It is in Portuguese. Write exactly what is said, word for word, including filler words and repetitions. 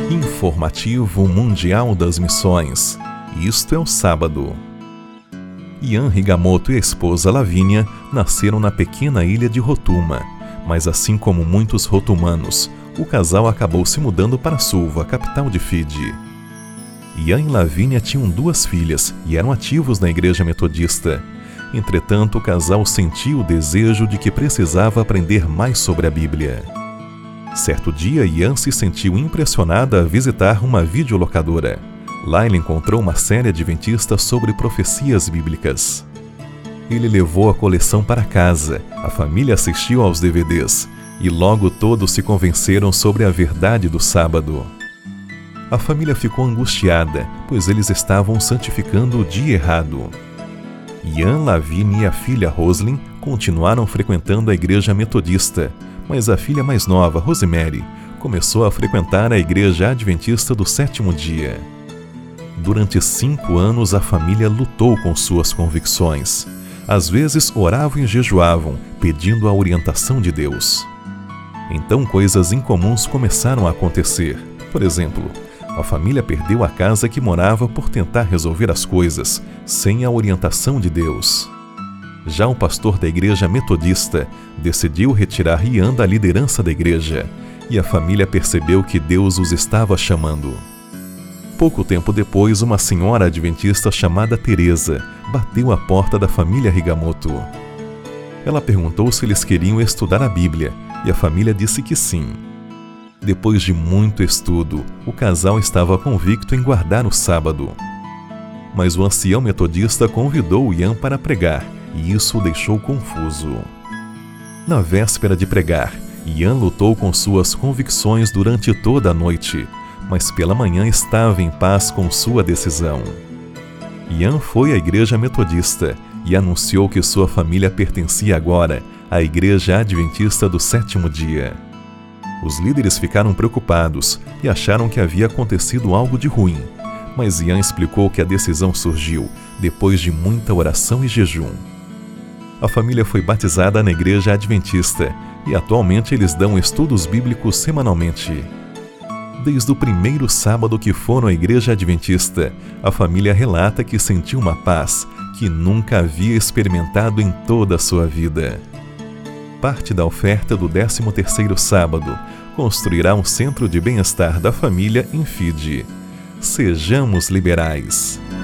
Informativo Mundial das Missões. Isto é o sábado. Ian Higamoto e a esposa Lavínia nasceram na pequena ilha de Rotuma, mas assim como muitos rotumanos, o casal acabou se mudando para Suva, a capital de Fiji. Ian e Lavínia tinham duas filhas e eram ativos na igreja metodista. Entretanto, o casal sentiu o desejo de que precisava aprender mais sobre a Bíblia. Certo dia, Ian se sentiu impressionada a visitar uma videolocadora. Lá ele encontrou uma série adventista sobre profecias bíblicas. Ele levou a coleção para casa, a família assistiu aos D V Ds e logo todos se convenceram sobre a verdade do sábado. A família ficou angustiada, pois eles estavam santificando o dia errado. Ian, Lavínia e a filha Roslyn continuaram frequentando a igreja metodista, mas a filha mais nova, Rosemary, começou a frequentar a igreja adventista do sétimo dia. Durante cinco anos, a família lutou com suas convicções. Às vezes, oravam e jejuavam, pedindo a orientação de Deus. Então, coisas incomuns começaram a acontecer. Por exemplo, a família perdeu a casa que morava por tentar resolver as coisas, sem a orientação de Deus. Já o pastor da igreja metodista decidiu retirar Ian da liderança da igreja, e a família percebeu que Deus os estava chamando. Pouco tempo depois, uma senhora adventista chamada Teresa bateu à porta da família Higamoto. Ela perguntou se eles queriam estudar a Bíblia, e a família disse que sim. Depois de muito estudo, o casal estava convicto em guardar o sábado. Mas o ancião metodista convidou Ian para pregar, e isso o deixou confuso. Na véspera de pregar, Ian lutou com suas convicções durante toda a noite, mas pela manhã estava em paz com sua decisão. Ian foi à igreja metodista e anunciou que sua família pertencia agora à igreja adventista do sétimo dia. Os líderes ficaram preocupados e acharam que havia acontecido algo de ruim, mas Ian explicou que a decisão surgiu depois de muita oração e jejum. A família foi batizada na igreja adventista e atualmente eles dão estudos bíblicos semanalmente. Desde o primeiro sábado que foram à igreja adventista, a família relata que sentiu uma paz que nunca havia experimentado em toda a sua vida. Parte da oferta do décimo terceiro sábado construirá um centro de bem-estar da família em Fiji. Sejamos liberais.